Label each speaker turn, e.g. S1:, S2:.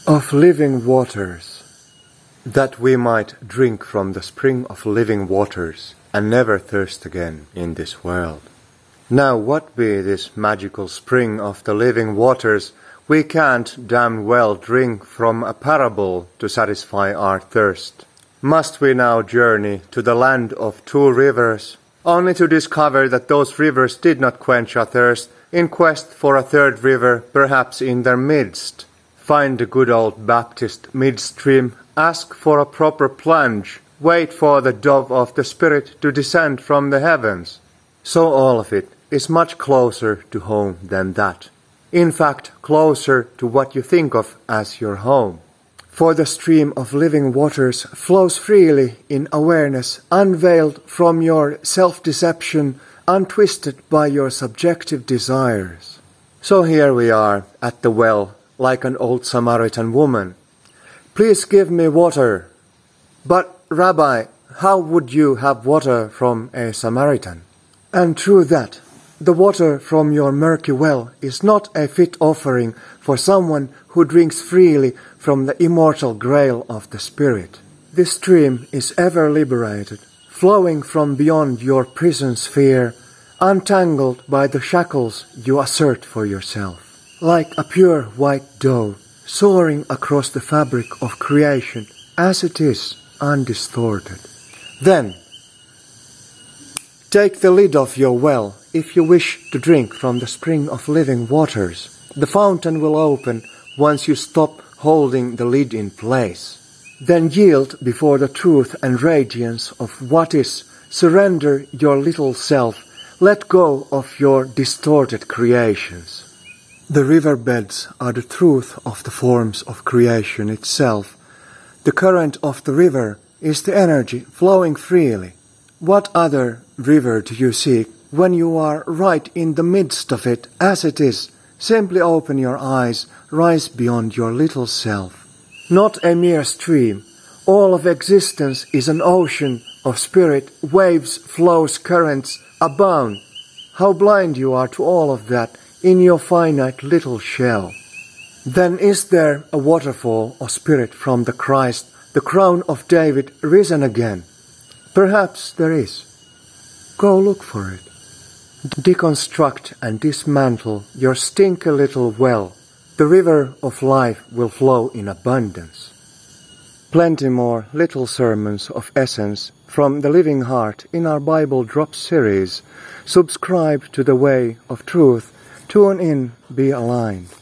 S1: of living waters, that we might drink from the spring of living waters and never thirst again in this world. Now what be this magical spring of the living waters, we can't damn well drink from a parable to satisfy our thirst. Must we now journey to the land of two rivers, only to discover that those rivers did not quench our thirst, in quest for a third river perhaps in their midst? Find a good old Baptist midstream, ask for a proper plunge, wait for the dove of the Spirit to descend from the heavens. So all of it is much closer to home than that. In fact, closer to what you think of as your home. For the stream of living waters flows freely in awareness, unveiled from your self-deception, untwisted by your subjective desires. So here we are at the well, like an old Samaritan woman. Please give me water. But, Rabbi, how would you have water from a Samaritan? And true that, the water from your murky well is not a fit offering for someone who drinks freely from the immortal grail of the Spirit. This stream is ever liberated, flowing from beyond your prison sphere, untangled by the shackles you assert for yourself. Like a pure white dove, soaring across the fabric of creation, as it is, undistorted. Then, take the lid off your well, if you wish to drink from the spring of living waters. The fountain will open once you stop holding the lid in place. Then yield before the truth and radiance of what is. Surrender your little self. Let go of your distorted creations. The riverbeds are the truth of the forms of creation itself. The current of the river is the energy flowing freely. What other river do you seek when you are right in the midst of it as it is? Simply open your eyes, rise beyond your little self. Not a mere stream. All of existence is an ocean of spirit, waves, flows, currents, abound. How blind you are to all of that in your finite little shell. Then is there a waterfall of spirit from the Christ, the crown of David risen again? Perhaps there is. Go look for it. Deconstruct and dismantle your stinky little well. The river of life will flow in abundance. Plenty more little sermons of essence from the living heart in our Bible Drop series. Subscribe to the Way of Truth. Tune in, be aligned.